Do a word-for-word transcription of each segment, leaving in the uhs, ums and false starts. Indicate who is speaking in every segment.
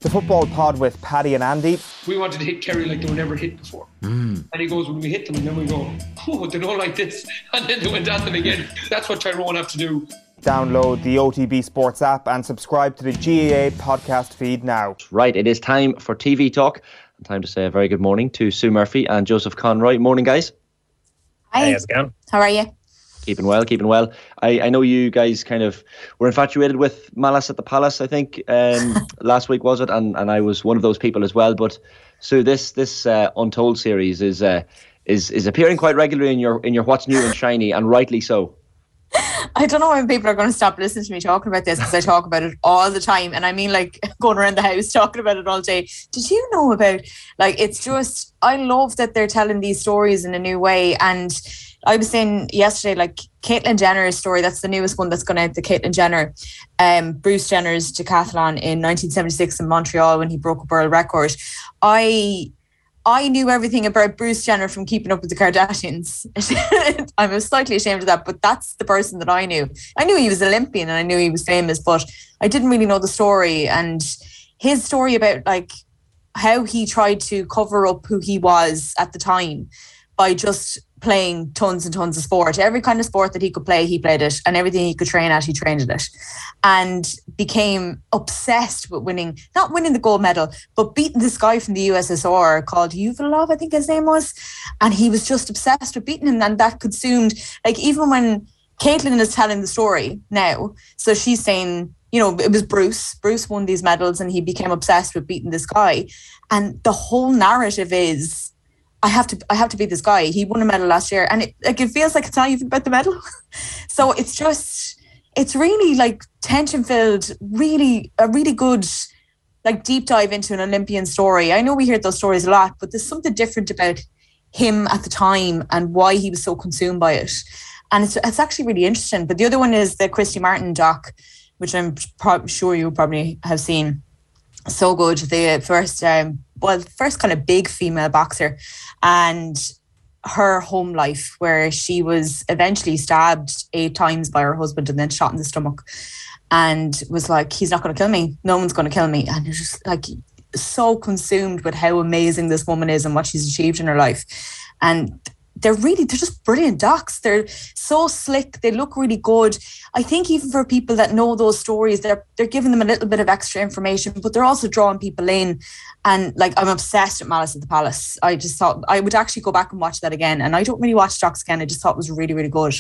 Speaker 1: The Football Pod with Paddy and Andy.
Speaker 2: We wanted to hit Kerry like they were never hit before. Mm. And he goes, when we hit them, and then we go, oh, they don't like this. And then they went at them again. That's what Tyrone have to do.
Speaker 1: Download the O T B Sports app and subscribe to the G A A podcast feed now.
Speaker 3: Right, it is time for T V Talk. And time to say a very good morning to Sue Murphy and Joseph Conroy. Morning, guys.
Speaker 4: Hi.
Speaker 5: Hey, how's it going?
Speaker 4: How are you?
Speaker 3: Keeping well, keeping well. I, I know you guys kind of were infatuated with Malice at the Palace, I think, um, last week, was it? And and I was one of those people as well. But Sue, this this uh, Untold series is uh, is is appearing quite regularly in your in your What's New and Shiny, and rightly so.
Speaker 4: I don't know when people are going to stop listening to me talking about this, because I talk about it all the time. And I mean, like, going around the house talking about it all day. Did you know about, like, it's just, I love that they're telling these stories in a new way. And I was saying yesterday, like, Caitlyn Jenner's story, that's the newest one that's gone out, the Caitlyn Jenner, um, Bruce Jenner's decathlon in nineteen seventy-six in Montreal when he broke a world record. I... I knew everything about Bruce Jenner from Keeping Up with the Kardashians. I'm slightly ashamed of that, but that's the person that I knew. I knew he was Olympian and I knew he was famous, but I didn't really know the story. And his story about, like, how he tried to cover up who he was at the time by just playing tons and tons of sport. Every kind of sport that he could play, he played it. And everything he could train at, he trained at it. And became obsessed with winning, not winning the gold medal, but beating this guy from the U S S R called Yuvalov, I think his name was. And he was just obsessed with beating him. And that consumed, like, even when Caitlyn is telling the story now, so she's saying, you know, it was Bruce. Bruce won these medals and he became obsessed with beating this guy. And the whole narrative is, I have to I have to beat this guy. He won a medal last year. And it, like, it feels like it's not even about the medal. So it's just, it's really, like, tension-filled, really, a really good, like, deep dive into an Olympian story. I know we hear those stories a lot, but there's something different about him at the time and why he was so consumed by it. And it's it's actually really interesting. But the other one is the Christy Martin doc, which I'm pro- sure you probably have seen. So good. The first, um, well, first kind of big female boxer, and her home life, where she was eventually stabbed eight times by her husband and then shot in the stomach, and was like, he's not going to kill me. No one's going to kill me. And you're just, like, so consumed with how amazing this woman is and what she's achieved in her life. And they're really, they're just brilliant docs. They're so slick. They look really good. I think even for people that know those stories, they're they're giving them a little bit of extra information, but they're also drawing people in. And, like, I'm obsessed with Malice at the Palace. I just thought I would actually go back and watch that again. And I don't really watch docs again. I just thought it was really, really good.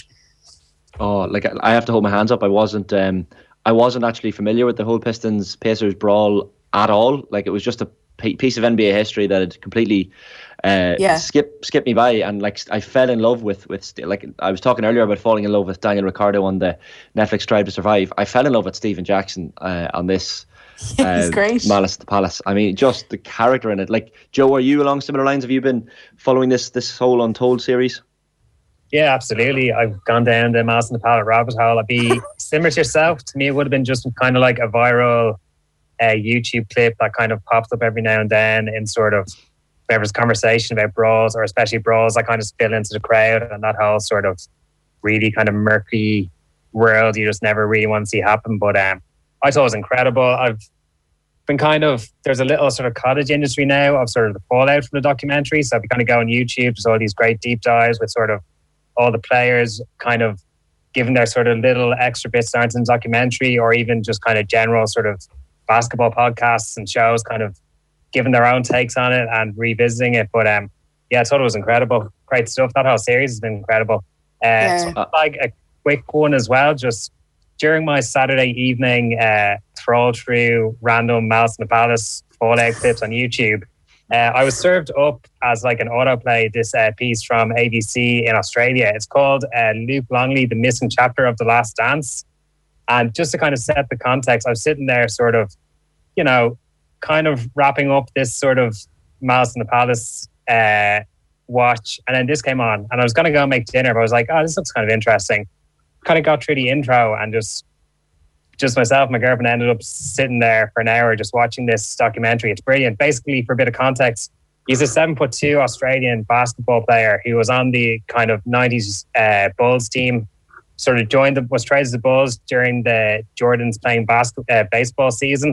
Speaker 3: Oh, like, I have to hold my hands up. I wasn't, um, I wasn't actually familiar with the whole Pistons Pacers brawl at all. Like, it was just a piece of N B A history that had completely uh, yeah. skipped skipped me by, and, like, I fell in love with with like I was talking earlier about falling in love with Daniel Ricciardo on the Netflix Drive to Survive. I fell in love with Stephen Jackson uh, on this.
Speaker 4: Yeah, he's uh, great.
Speaker 3: Malice at the Palace. I mean, just the character in it. Like, Joe, are you along similar lines? Have you been following this this whole Untold series?
Speaker 5: Yeah, absolutely. I've gone down the Malice at the Palace rabbit hole. I'd be similar to yourself. To me, it would have been just kind of like a viral a YouTube clip that kind of pops up every now and then in sort of whoever's conversation about brawls, or especially brawls that kind of spill into the crowd, and that whole sort of really kind of murky world you just never really want to see happen. But um, I thought it was incredible. I've been kind of, there's a little sort of cottage industry now of sort of the fallout from the documentary. So if you kind of go on YouTube, there's all these great deep dives with sort of all the players kind of giving their sort of little extra bits that aren't in the documentary, or even just kind of general sort of basketball podcasts and shows kind of giving their own takes on it and revisiting it. But um, yeah, I thought it was incredible. Great stuff. That whole series has been incredible. Uh,
Speaker 4: yeah.
Speaker 5: So, like a quick one as well, just during my Saturday evening uh, troll through random Malice in the Palace fallout clips on YouTube, uh, I was served up as like an autoplay this uh, piece from A B C in Australia. It's called uh, Luke Longley, The Missing Chapter of The Last Dance. And just to kind of set the context, I was sitting there sort of, you know, kind of wrapping up this sort of Malice in the Palace uh, watch. And then this came on and I was going to go make dinner, but I was like, oh, this looks kind of interesting. Kind of got through the intro and just, just myself and my girlfriend ended up sitting there for an hour just watching this documentary. It's brilliant. Basically, for a bit of context, he's a seven foot two Australian basketball player who was on the kind of nineties uh, Bulls team. Sort of joined the, was traded to the Bulls during the Jordans playing basket, uh, baseball season.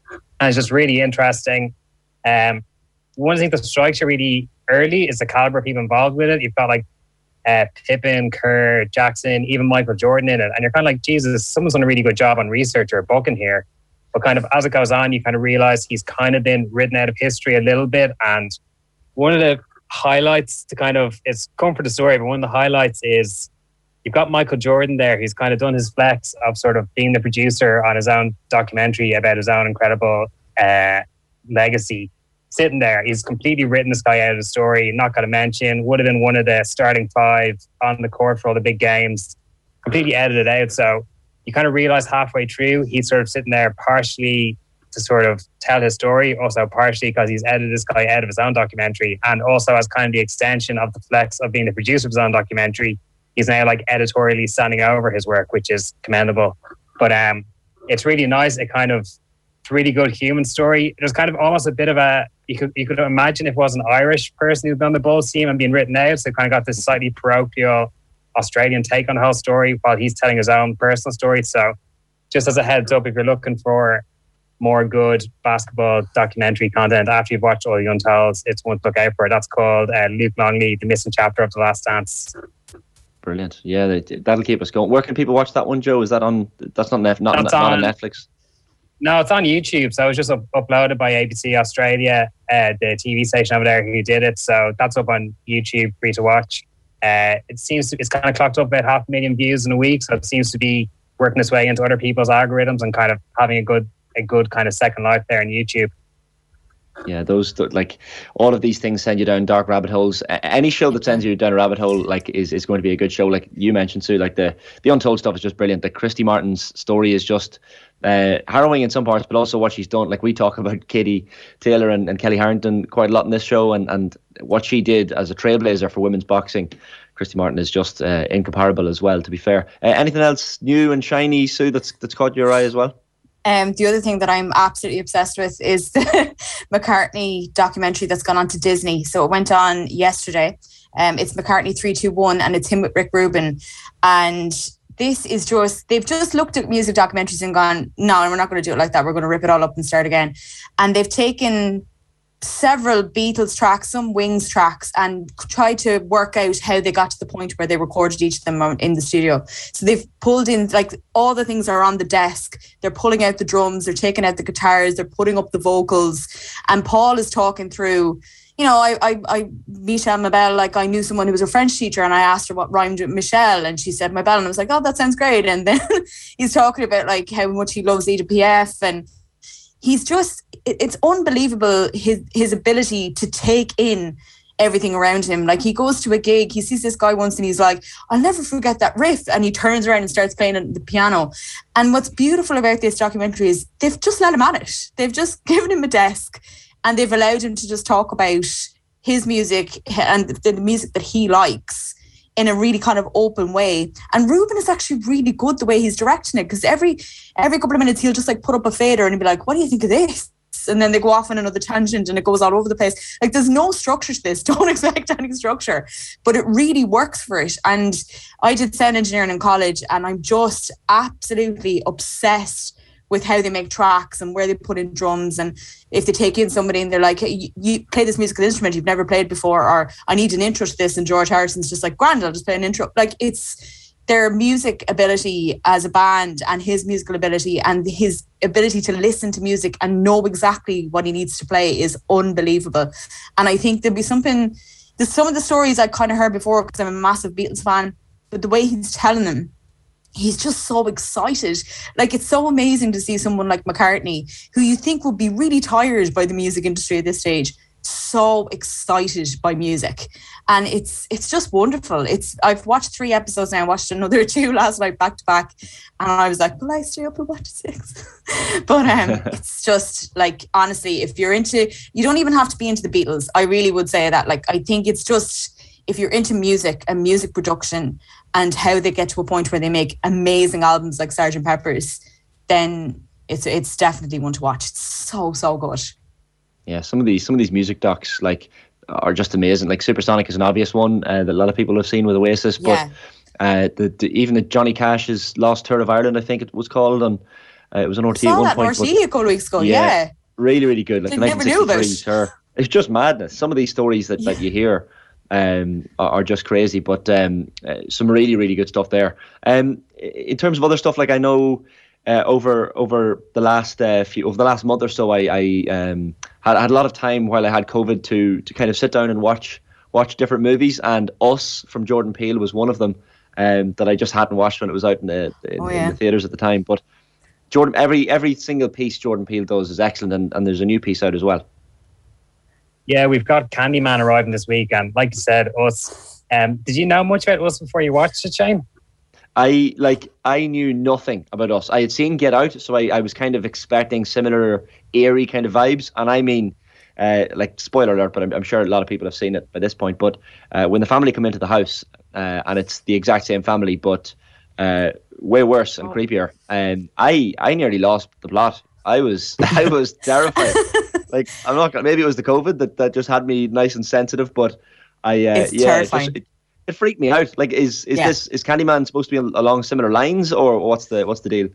Speaker 5: and it's just really interesting. Um, one thing that strikes you really early is the caliber of people involved with it. You've got like uh, Pippen, Kerr, Jackson, even Michael Jordan in it, and you're kind of like, Jesus, someone's done a really good job on research or booking here. But kind of as it goes on, you kind of realize he's kind of been written out of history a little bit. And one of the highlights to kind of, it's come for the story, but one of the highlights is you've got Michael Jordan there. He's kind of done his flex of sort of being the producer on his own documentary about his own incredible uh, legacy. Sitting there, he's completely written this guy out of the story. Not going to mention, would have been one of the starting five on the court for all the big games. Completely edited out. So you kind of realize halfway through, he's sort of sitting there partially to sort of tell his story, also partially because he's edited this guy out of his own documentary, and also as kind of the extension of the flex of being the producer of his own documentary, he's now like editorially standing over his work, which is commendable. But um, it's really nice. It kind of, it's a really good human story. There's kind of almost a bit of a, you could you could imagine if it was an Irish person who'd been on the Bulls team and been written out, so kind of got this slightly parochial Australian take on the whole story while he's telling his own personal story. So just as a heads up, if you're looking for more good basketball documentary content after you've watched all the Untolds, it's one to look out for. That's called uh, Luke Longley, The Missing Chapter of The Last Dance. Brilliant.
Speaker 3: Yeah, that'll keep us going. Where can people watch that one, Joe? Is that on, that's not, Nef- not,
Speaker 5: that's
Speaker 3: not
Speaker 5: on,
Speaker 3: on Netflix?
Speaker 5: No, it's on YouTube. So it was just up- uploaded by A B C Australia, uh, the T V station over there who did it. So that's up on YouTube, free to watch. Uh, it seems to, it's kind of clocked up about half a million views in a week, so it seems to be working its way into other people's algorithms and kind of having a good, a good kind of second life there on YouTube.
Speaker 3: Yeah, those like all of these things send you down dark rabbit holes. Any show that sends you down a rabbit hole like is, is going to be a good show. Like you mentioned, Sue, like the the Untold stuff is just brilliant. Like Christy Martin's story is just uh, harrowing in some parts, but also what she's done. Like we talk about Katie Taylor and, and Kelly Harrington quite a lot in this show, and and what she did as a trailblazer for women's boxing. Christy Martin is just uh, incomparable as well, to be fair. Uh, anything else new and shiny, Sue, that's that's caught your eye as well?
Speaker 4: Um, the other thing that I'm absolutely obsessed with is the McCartney documentary that's gone on to Disney. So it went on yesterday. Um, it's McCartney three two one, and it's him with Rick Rubin. And this is just, they've just looked at music documentaries and gone, no, we're not going to do it like that. We're going to rip it all up and start again. And they've taken several Beatles tracks, some Wings tracks, and tried to work out how they got to the point where they recorded each of them in the studio. So they've pulled in, like, all the things are on the desk. They're pulling out the drums, they're taking out the guitars, they're putting up the vocals. And Paul is talking through, you know, I, I, I Michelle Mabel, like I knew someone who was a French teacher, and I asked her what rhymed with Michelle, and she said Mabel, and I was like, oh, that sounds great. And then he's talking about like how much he loves Edith Piaf, and he's just, it's unbelievable his his ability to take in everything around him. Like he goes to a gig, he sees this guy once and he's like, I'll never forget that riff. And he turns around and starts playing the piano. And what's beautiful about this documentary is they've just let him at it. They've just given him a desk and they've allowed him to just talk about his music and the music that he likes in a really kind of open way. And Ruben is actually really good the way he's directing it, because every every couple of minutes he'll just like put up a fader and he'll be like, what do you think of this? And then they go off on another tangent and it goes all over the place. Like there's no structure to this. Don't expect any structure. But it really works for it. And I did sound engineering in college, and I'm just absolutely obsessed with how they make tracks and where they put in drums. And if they take in somebody and they're like, hey, you play this musical instrument you've never played before, or I need an intro to this, and George Harrison's just like, grand, I'll just play an intro. Like it's their music ability as a band and his musical ability and his ability to listen to music and know exactly what he needs to play is unbelievable. And I think there'll be something, there's some of the stories I've kind of heard before because I'm a massive Beatles fan, but the way he's telling them, he's just so excited. Like it's so amazing to see someone like McCartney, who you think would be really tired by the music industry at this stage, so excited by music. And it's it's just wonderful. It's I've watched three episodes now. I watched another two last night back to back, and I was like, will I stay up and watch six? But um it's just like, honestly, if you're into, you don't even have to be into the Beatles. I really would say that. Like I think it's just, if you're into music and music production and how they get to a point where they make amazing albums like Sergeant Pepper's, then it's it's definitely one to watch. It's so so good.
Speaker 3: Yeah, some of these some of these music docs like are just amazing. Like Supersonic is an obvious one uh, that a lot of people have seen with Oasis, but yeah. uh, the, the even the Johnny Cash's Lost Tour of Ireland, I think it was called, on Uh, it was on R T
Speaker 4: I
Speaker 3: at
Speaker 4: saw
Speaker 3: one
Speaker 4: that
Speaker 3: point.
Speaker 4: in R T a couple of weeks ago. Yeah,
Speaker 3: yeah. really, really good. Like
Speaker 4: I
Speaker 3: the
Speaker 4: never knew about
Speaker 3: nineteen sixty-three tour. It's just madness. Some of these stories that,
Speaker 4: Yeah.
Speaker 3: that you hear um, are, are just crazy, but um, uh, some really, really good stuff there. Um, in terms of other stuff, like I know uh, over over the last uh, few over the last month or so, I, I um, had, had a lot of time while I had COVID to to kind of sit down and watch watch different movies, and Us from Jordan Peele was one of them um, that I just hadn't watched when it was out in the in,
Speaker 4: Oh,
Speaker 3: in
Speaker 4: yeah.
Speaker 3: the theaters at the time, but. Jordan, every every single piece Jordan Peele does is excellent, and, and there's a new piece out as well.
Speaker 5: Yeah, we've got Candyman arriving this week, and like you said, Us. Um, did you know much about Us before you watched it, Shane?
Speaker 3: I like I knew nothing about Us. I had seen Get Out, so I, I was kind of expecting similar eerie kind of vibes, and I mean, uh, like spoiler alert, but I'm, I'm sure a lot of people have seen it by this point. But uh, when the family come into the house, uh, and it's the exact same family, but uh, way worse and
Speaker 4: Oh.
Speaker 3: creepier, and I I nearly lost the plot. I was I was terrified. Like I'm not gonna, maybe it was the COVID that, that just had me nice and sensitive, but I uh,
Speaker 4: It's
Speaker 3: yeah, it,
Speaker 4: terrifying.
Speaker 3: just, it, it freaked me out. Like is is
Speaker 4: Yeah.
Speaker 3: this is Candyman supposed to be along similar lines, or what's the what's the deal?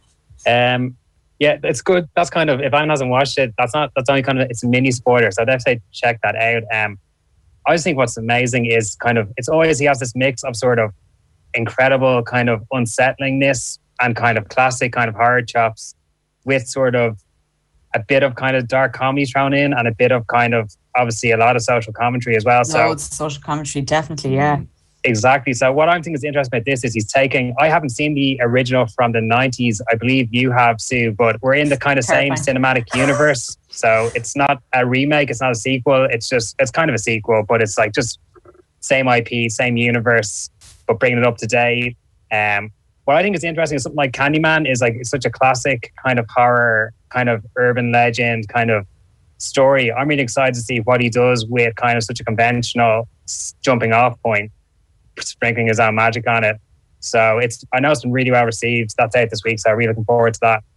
Speaker 5: Um, yeah, it's good. That's kind of, if anyone hasn't watched it, that's not, that's only kind of, it's a mini spoiler. So I'd have to say check that out. Um, I just think what's amazing is kind of, it's always, he has this mix of sort of incredible kind of unsettlingness and kind of classic kind of horror chops with sort of a bit of kind of dark comedy thrown in and a bit of kind of, obviously a lot of social commentary as well. So
Speaker 4: Loads of social commentary, definitely, yeah.
Speaker 5: exactly. So what I think is interesting about this is he's taking, I haven't seen the original from the nineties. I believe you have, Sue, but we're in the kind of same
Speaker 4: Terrifying.
Speaker 5: cinematic universe. So it's not a remake. It's not a sequel. It's just, it's kind of a sequel, but it's like just same I P, same universe, but bringing it up to date. Um, what I think is interesting is something like Candyman is like, it's such a classic kind of horror, kind of urban legend kind of story. I'm really excited to see what he does with kind of such a conventional s- jumping off point, sprinkling his own magic on it. So it's, I know it's been really well received. That's out this week, so I'm really looking forward to that.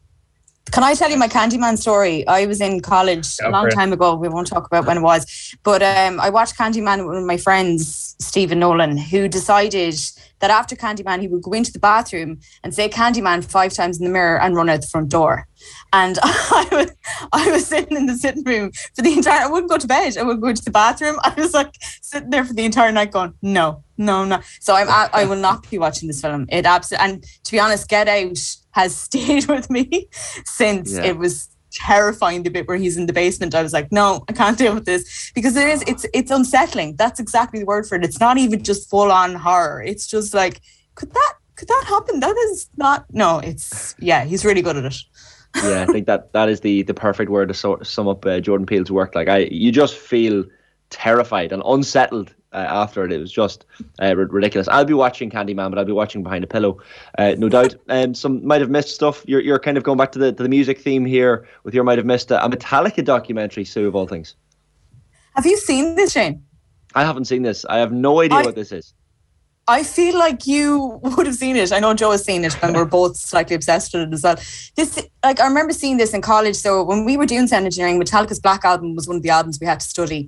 Speaker 4: Can I tell you my Candyman story? I was in college
Speaker 5: Go
Speaker 4: a long
Speaker 5: for it.
Speaker 4: time ago. We won't talk about when it was. But um, I watched Candyman with one of my friends, Stephen Nolan, who decided that after Candyman, he would go into the bathroom and say Candyman five times in the mirror and run out the front door. And I was, I was sitting in the sitting room for the entire, I wouldn't go to bed. I would go to the bathroom. I was like sitting there for the entire night going, no, no, no. So I'm, I, I will not be watching this film. It absolutely, and to be honest, Get Out has stayed with me since.
Speaker 3: Yeah.
Speaker 4: It was terrifying, the bit where he's in the basement. I was like, no, I can't deal with this, because it is, it's, it's unsettling. That's exactly the word for it. It's not even just full on horror. It's just like, could that, could that happen? That is not, no, it's, yeah, he's really good at it.
Speaker 3: Yeah, I think that that is the the perfect word to so, sum up uh, Jordan Peele's work. Like I, you just feel terrified and unsettled uh, after it. It was just uh, r- ridiculous. I'll be watching Candyman, but I'll be watching Behind a Pillow, uh, no doubt. Um, some might have missed stuff. You're you're kind of going back to the to the music theme here with your might have missed a, a Metallica documentary, Sue, of all things.
Speaker 4: Have you seen this, Shane?
Speaker 3: I haven't seen this. I have no idea
Speaker 4: I-
Speaker 3: what this is.
Speaker 4: I feel like you would have seen it. I know Joe has seen it, and we're both slightly obsessed with it as well. This, like, I remember seeing this in college. So when we were doing sound engineering, Metallica's Black Album was one of the albums we had to study,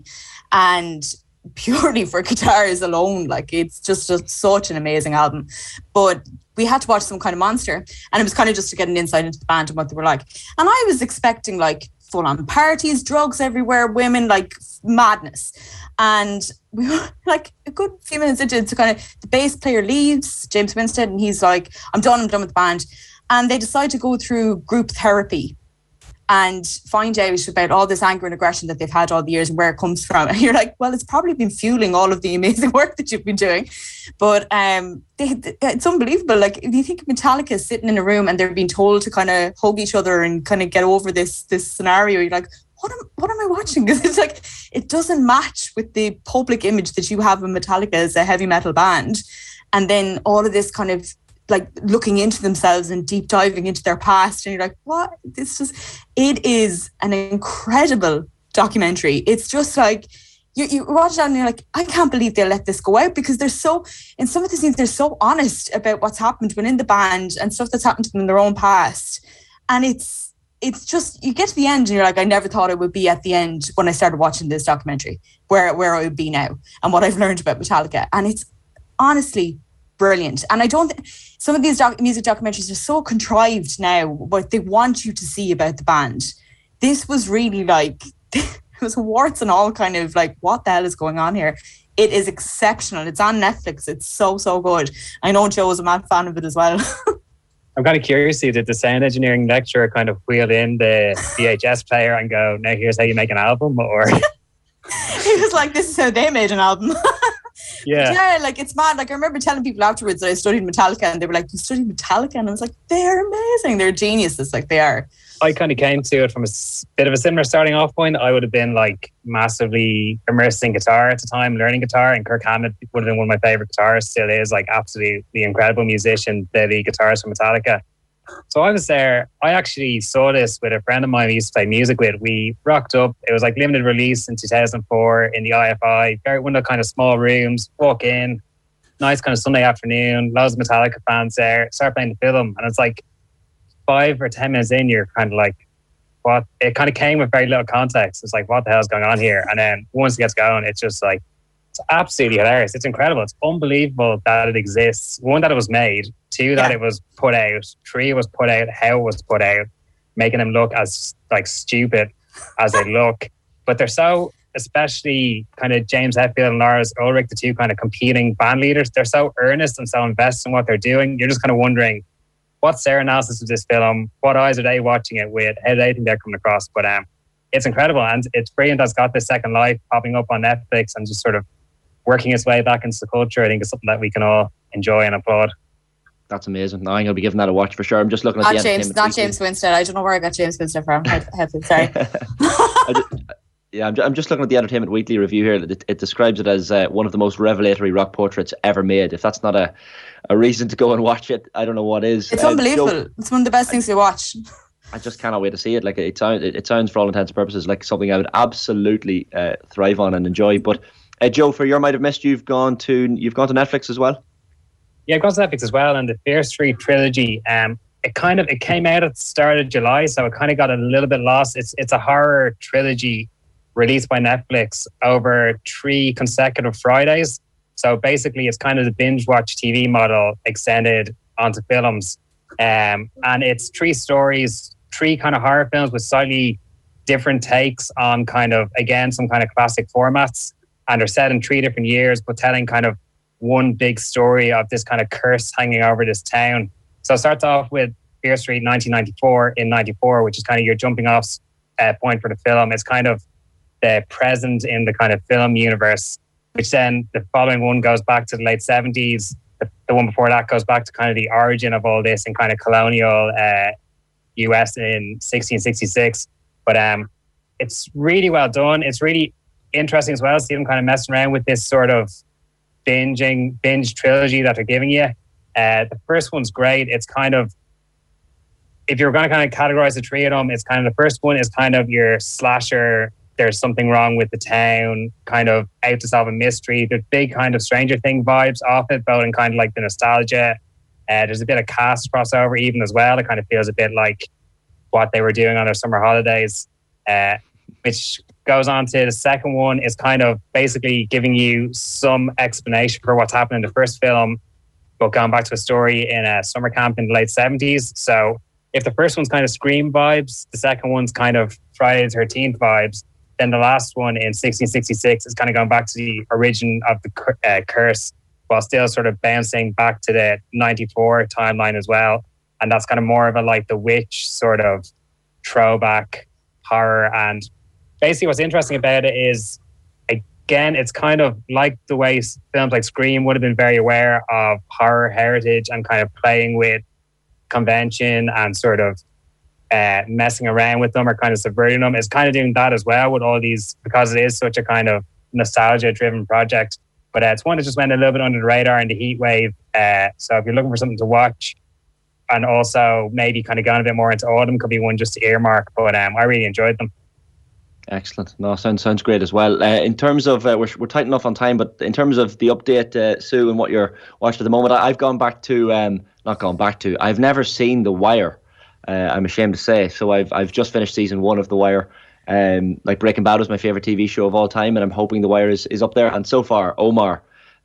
Speaker 4: and purely for guitars alone, like it's just a, such an amazing album. But we had to watch Some Kind of Monster, and it was kind of just to get an insight into the band and what they were like. And I was expecting like full-on parties, drugs everywhere, women, like madness. And we were like a good few minutes into it, so kind of the bass player leaves, James Winstead, and he's like, I'm done, I'm done with the band. And they decide to go through group therapy and find out about all this anger and aggression that they've had all the years and where it comes from. And you're like, well, it's probably been fueling all of the amazing work that you've been doing. But um, they, it's unbelievable. Like, if you think of Metallica sitting in a room and they're being told to kind of hug each other and kind of get over this this scenario, you're like, what am, what am I watching? Because it's like, it doesn't match with the public image that you have of Metallica as a heavy metal band. And then all of this kind of like looking into themselves and deep diving into their past. And you're like, what? This just, it is an incredible documentary. It's just like, you, you watch it and you're like, I can't believe they let this go out, because they're so, in some of the scenes, they're so honest about what's happened within the band and stuff that's happened to them in their own past. And it's, it's just, you get to the end and you're like, I never thought I would be at the end when I started watching this documentary, where, where I would be now and what I've learned about Metallica. And it's honestly brilliant. And I don't th- some of these doc- music documentaries are so contrived now, what they want you to see about the band. This was really like, it was warts and all, kind of like, what the hell is going on here? It is exceptional. It's on Netflix. It's so, so good. I know Joe is a mad fan of it as well.
Speaker 5: I'm kind of curious, did the sound engineering lecturer kind of wheel in the V H S player and go, now here's how you make an album? Or
Speaker 4: he was like, this is how they made an album.
Speaker 5: Yeah.
Speaker 4: Yeah, like it's mad. Like I remember telling people afterwards that I studied Metallica, and they were like, you studied Metallica? And I was like, they're amazing. They're geniuses. Like they are.
Speaker 5: I kind of came to it from a s- bit of a similar starting off point. I would have been like massively immersed in guitar at the time, learning guitar, and Kirk Hammett would have been one of my favorite guitarists, still is, like absolutely the incredible musician, the lead guitarist for Metallica. So I was there. I actually saw this with a friend of mine we used to play music with. We rocked up. It was like limited release in two thousand four in the I F I. Very one of the kind of small rooms. Walk in, nice kind of Sunday afternoon. Loads of Metallica fans there. Start playing the film, and it's like five or ten minutes in, you're kind of like, what? It kind of came with very little context. It's like, what the hell's going on here? And then once it gets going, it's just like, it's absolutely hilarious. It's incredible. It's unbelievable that it exists. One, that it was made. Two, that
Speaker 4: Yeah.
Speaker 5: it was put out. Three, it was put out. How it was put out, making them look as like stupid as they look. But they're so, especially kind of James Hetfield and Lars Ulrich, the two kind of competing band leaders. They're so earnest and so invested in what they're doing. You're just kind of wondering, what's their analysis of this film? What eyes are they watching it with? How do they think they're coming across? But um, it's incredible, and it's brilliant. That's got this second life popping up on Netflix and just sort of working its way back into the culture. I think it's something that we can all enjoy and applaud.
Speaker 3: That's amazing. No, I'm going to be giving that a watch for sure. I'm just looking at
Speaker 4: Not
Speaker 3: the
Speaker 4: James,
Speaker 3: Entertainment
Speaker 4: not
Speaker 3: Weekly.
Speaker 4: James Winstead. I don't know where I got James Winstead from. Hetfield, sorry.
Speaker 3: I ju- yeah, I'm, ju- I'm just looking at the Entertainment Weekly review here. It, it describes it as uh, one of the most revelatory rock portraits ever made. If that's not a, a reason to go and watch it, I don't know what is.
Speaker 4: It's
Speaker 3: Uh,
Speaker 4: unbelievable.
Speaker 3: Joe,
Speaker 4: It's one of the best things to watch.
Speaker 3: I just cannot wait to see it. Like it sounds, it, it sounds for all intents and purposes like something I would absolutely uh, thrive on and enjoy. But uh, Joe, for your Might Have Missed, you've gone to you've gone to Netflix as well.
Speaker 5: Yeah, I've got to Netflix as well, and the Fear Street trilogy. Um, it kind of it came out at the start of July, so it kind of got a little bit lost. It's it's a horror trilogy released by Netflix over three consecutive Fridays. So basically, it's kind of the binge watch T V model extended onto films, um, and it's three stories, three kind of horror films with slightly different takes on kind of again some kind of classic formats, and they're set in three different years, but telling kind of one big story of this kind of curse hanging over this town. So it starts off with Fear Street nineteen ninety-four in ninety-four, which is kind of your jumping off uh, point for the film. It's kind of the present in the kind of film universe, which then the following one goes back to the late seventies. The, the one before that goes back to kind of the origin of all this in kind of colonial uh, U S in sixteen sixty-six. But um, it's really well done. It's really interesting as well to see them kind of messing around with this sort of binging binge trilogy that they're giving you. Uh, the first one's great. It's kind of, if you're going to kind of categorize the three of them, it's kind of the first one is kind of your slasher. There's something wrong with the town, kind of out to solve a mystery. There's big kind of Stranger Thing vibes off it, both in kind of like the nostalgia. Uh, there's a bit of cast crossover even as well. It kind of feels a bit like what they were doing on their summer holidays, uh, which goes on to the second one is kind of basically giving you some explanation for what's happened in the first film, but going back to a story in a summer camp in the late seventies. So if the first one's kind of Scream vibes, the second one's kind of Friday the thirteenth vibes, then the last one in sixteen sixty-six is kind of going back to the origin of the uh, curse, while still sort of bouncing back to the ninety-four timeline as well. And that's kind of more of a like the witch sort of throwback horror. And basically what's interesting about it is, again, it's kind of like the way films like Scream would have been very aware of horror heritage and kind of playing with convention and sort of uh, messing around with them or kind of subverting them. It's kind of doing that as well with all these, because it is such a kind of nostalgia-driven project. But uh, it's one that just went a little bit under the radar in the heat wave. Uh, so if you're looking for something to watch, and also maybe kind of going a bit more into autumn, could be one just to earmark. But um, I really enjoyed them.
Speaker 3: Excellent. No, sounds sounds great as well. Uh, in terms of, uh, we're we're tight enough on time, but in terms of the update, uh, Sue, and what you're watching at the moment, I, I've gone back to, um, not gone back to, I've never seen The Wire. Uh, I'm ashamed to say. So I've I've just finished season one of The Wire. Um, like Breaking Bad was my favorite T V show of all time, and I'm hoping The Wire is, is up there. And so far, Omar,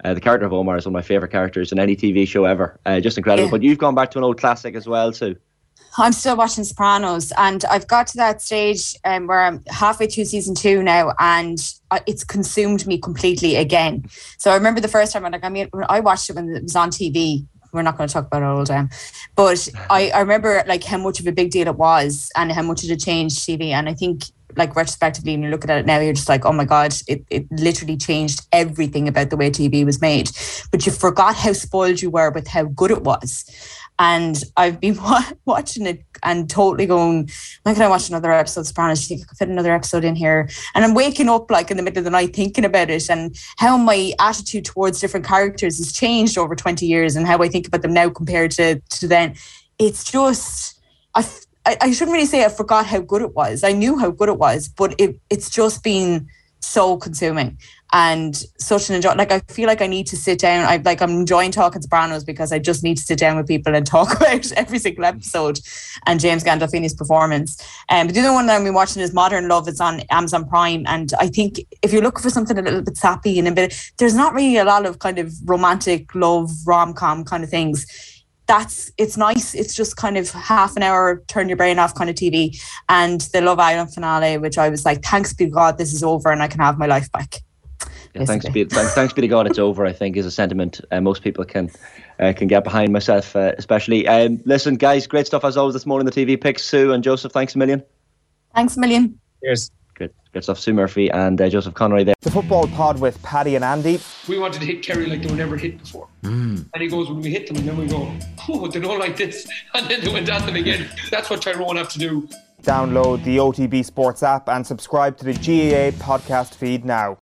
Speaker 3: Uh, the character of Omar is one of my favourite characters in any T V show ever. Uh, just incredible.
Speaker 4: Yeah.
Speaker 3: But you've gone back to an old classic as well, too.
Speaker 4: I'm still watching Sopranos, and I've got to that stage um, where I'm halfway through season two now, and it's consumed me completely again. So I remember the first time, like, I mean, when I watched it when it was on T V. We're not going to talk about it all the time, but I, I remember like how much of a big deal it was and how much it had changed T V. And I think, like, retrospectively, when you look at it now, you're just like, oh my God, it, it literally changed everything about the way T V was made. But you forgot how spoiled you were with how good it was. And I've been wa- watching it and totally going, when can I watch another episode of Sopranos? Do you think I could fit another episode in here? And I'm waking up like in the middle of the night thinking about it and how my attitude towards different characters has changed over twenty years and how I think about them now compared to, to then. It's just, I, I shouldn't really say I forgot how good it was. I knew how good it was, but it, it's just been so consuming and such an enjoy. Like, I feel like I need to sit down. I like I'm enjoying talking Sopranos because I just need to sit down with people and talk about every single episode and James Gandolfini's performance. Um, but the other one that I've been watching is Modern Love. It's on Amazon Prime, and I think if you're looking for something a little bit sappy and a bit, there's not really a lot of kind of romantic love rom-com kind of things. That's it's nice. It's just kind of half an hour, turn your brain off kind of T V. And the Love Island finale, which I was like, thanks be to God, this is over and I can have my life back.
Speaker 3: Yeah, thanks be thanks, thanks be to God it's over, I think, is a sentiment uh, most people can uh, can get behind, myself uh, especially. Um, listen, guys, great stuff as always this morning, the T V picks. Sue and Joseph, thanks a million.
Speaker 4: Thanks a million.
Speaker 5: Cheers.
Speaker 3: Good, good stuff. Sue Murphy and uh, Joseph Conroy there.
Speaker 1: The Football Pod with Paddy and Andy.
Speaker 2: We wanted to hit Kerry like they were never hit before. Mm. And he goes, when we hit them, and then we go, oh, they don't like this. And then they went at them again. That's what Tyrone have to do.
Speaker 1: Download the O T B Sports app and subscribe to the G A A podcast feed now.